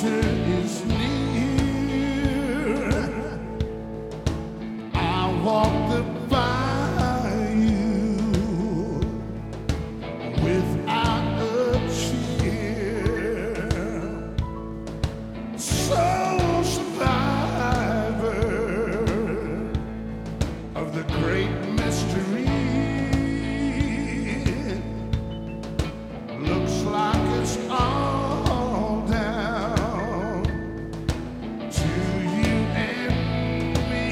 future is near. I walk the bayou without a cheer. Sole survivor of the great mystery. Looks like it's all down to you and me.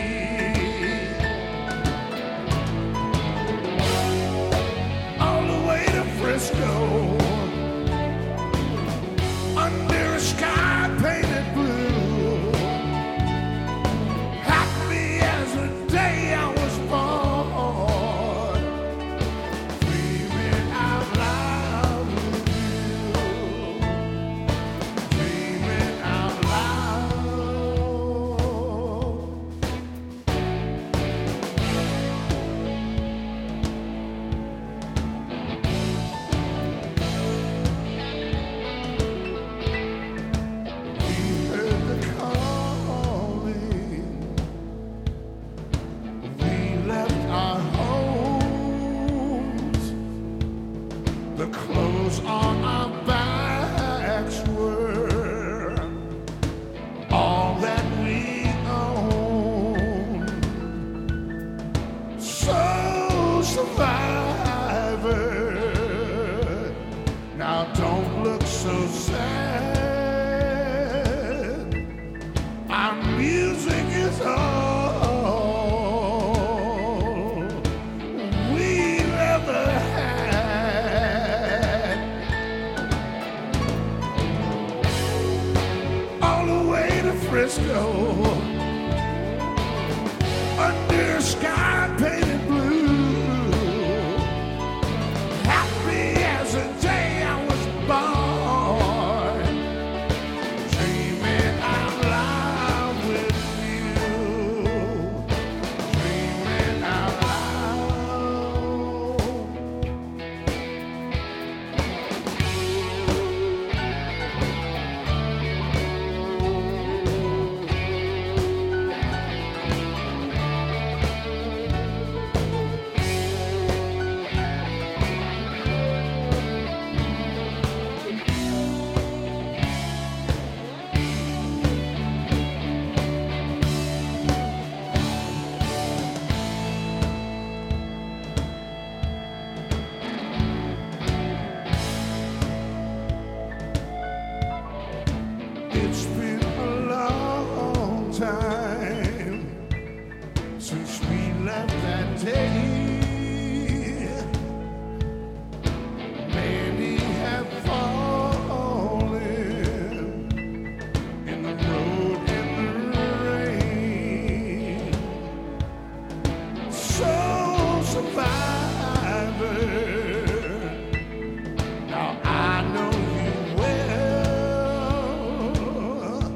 All the way to Frisco, under a sky painted blue. Happy as the day I was born, dreaming out loud with you, dreaming out loud. We heard the calling. We left our homes. The clothes on our backs were all that we owned. So survivor, now don't look so sad. Our music is all we've ever had. All the way to Frisco, under a sky painted blue. Happy as the day I was born, dreaming out loud with you, dreaming out loud. It's been a long time since we left that day. Many have fallen in the road in the rain. So survivor, now I know you well.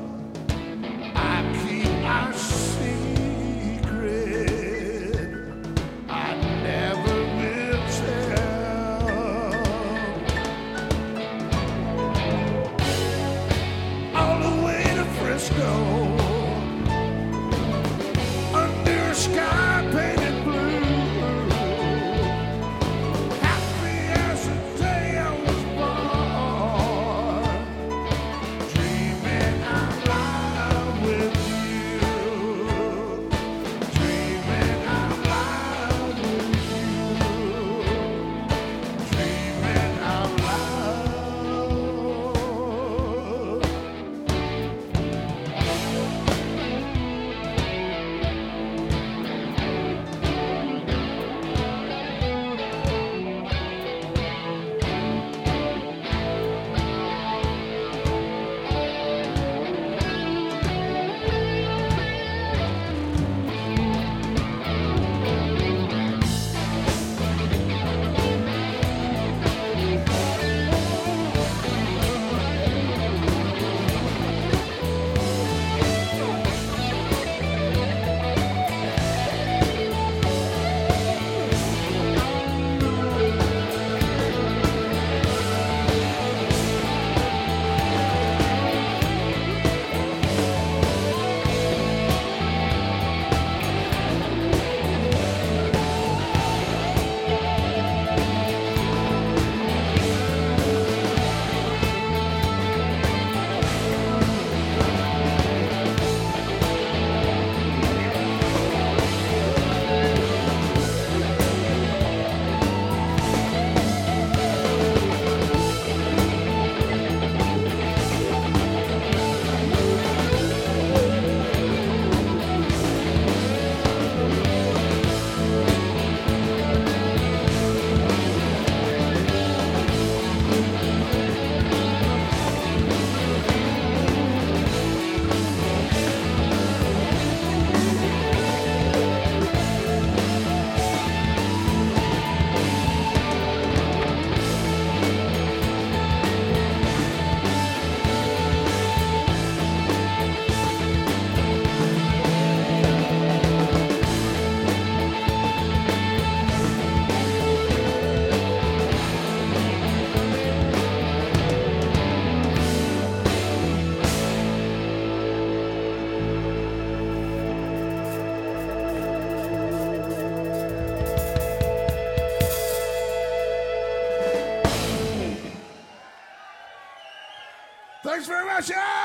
Russia!